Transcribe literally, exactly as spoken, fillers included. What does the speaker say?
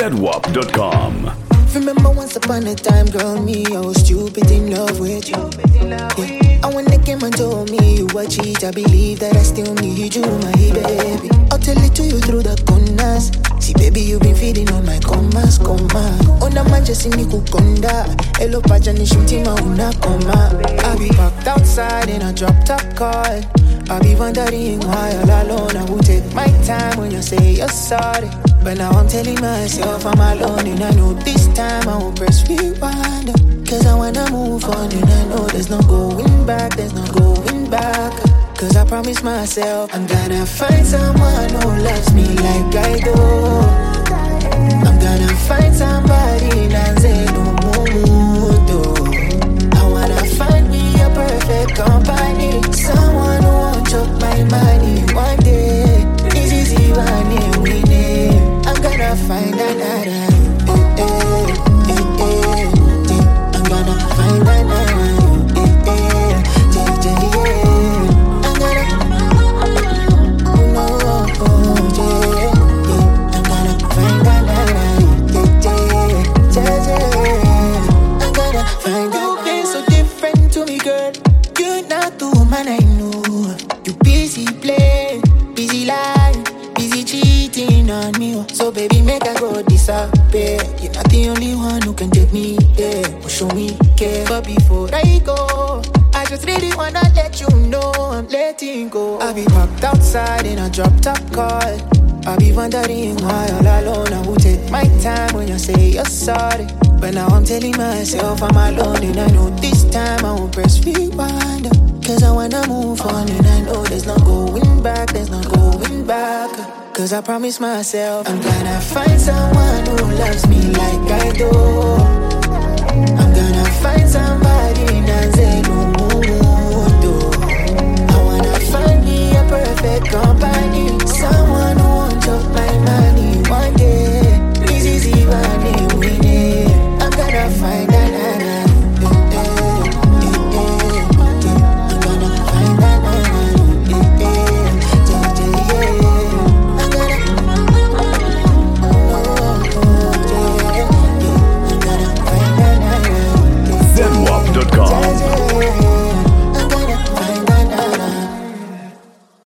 zedwap dot com. Remember once upon a time, girl, me, I was stupid in love with you. Yeah. And when they came and told me you were cheat, I believe that I still need you, my baby. I'll tell it to you through the corners. See, baby, you been feeding on my commas, comma. On the man just see me kukonda. Hello, pajani shooting my una comma. I be parked outside in a drop top car. I be wondering why all alone. I will take my time when you say you're sorry. But now I'm telling myself I'm alone, and I know this time I won't press rewind. Cause I wanna move on, and I know there's no going back, there's no going back. Cause I promised myself I'm gonna find someone who loves me like I do. I'm gonna find somebody that's in no mood. I wanna find me a perfect company, someone who won't choke my money one day. It's easy running with it. I'm gonna find another. Eh, eh, eh, eh, eh. I'm gonna find another. Eh, eh, eh, eh, eh. I'm gonna, no, oh, yeah, yeah. I'm gonna find another. Eh, eh, eh, eh. I'm gonna find you. Been so different to me, girl. You're not the woman I know. You busy playing, busy lying, busy cheating on me. So baby, make I go disappear. You're not the only one who can take me there or show me care. But before I go, I just really wanna let you know I'm letting go. I'll be parked outside in a drop top car. I'll be wondering why all alone. I will take my time when you say you're sorry. But now I'm telling myself I'm alone, and I know this time I won't press rewind. Cause I wanna move on, and I know there's no going back, there's no going back. Cause I promised myself I'm gonna find someone who loves me like I do.